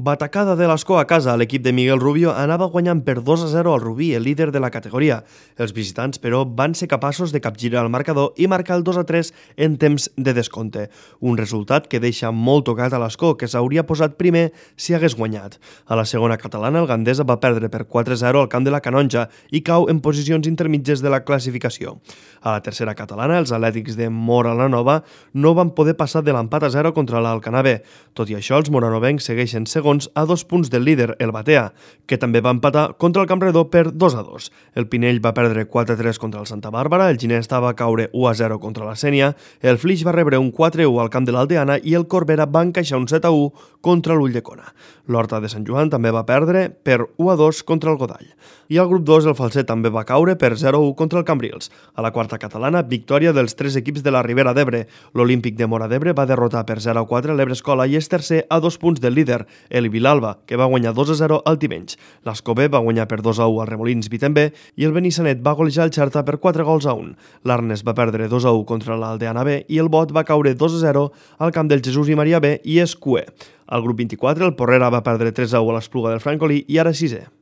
Batacada de l'Escó a casa. L'equip de Miguel Rubio anava guanyant per 2-0 al Rubí, el líder de la categoria. Els visitants, però, van ser capaços de capgirar el marcador i marcar el 2-3 en temps de descompte. Un resultat que deixa molt tocat a l'Escó, que s'hauria posat primer si hagués guanyat. A la segona catalana, el Gandesa va perdre per 4-0 al camp de la Canonja i cau en posicions intermitges de la classificació. A la tercera catalana, els atlètics de Móra la Nova no van poder passar de l'empat a 0 contra l'Alcanavè. Tot i això, els moranovencs segueixen segons a 2 punts del líder, el Batea, que també va empatar contra el Campredó per 2-2. El Pinell va perdre 4-3 contra el Santa Bàrbara, el Ginesta va caure 1-0 contra la Sénia, el Flix va rebre un 4-1 al camp de l'Aldeana i el Corbera va encaixar un 7-1 contra l'Ulldecona. L'Horta de Sant Joan també va perdre per 1-2 contra el Godall. I al grup 2 el Falset també va caure per 0-1 contra el Cambrils. A la quarta catalana, victòria dels 3 equips de la Ribera d'Ebre. L'Olímpic de Móra d'Ebre va derrotar per 0-4 l'Ebrescola i és tercer a 2 punts del líder, el Vilalba, que va guanyar 2-0 al Tivenys. L'Escobé va guanyar per 2-1 al Remolins Vitembé i el Benissanet va golejar el Xerta per 4-1. L'Arnes va perdre 2-1 contra l'Aldeana B i el Bot va caure 2-0 al camp del Jesús i Maria B i és cué. Al grup 24 el Porrera va perdre 3-1 a l'Espluga del Francolí i ara sisè.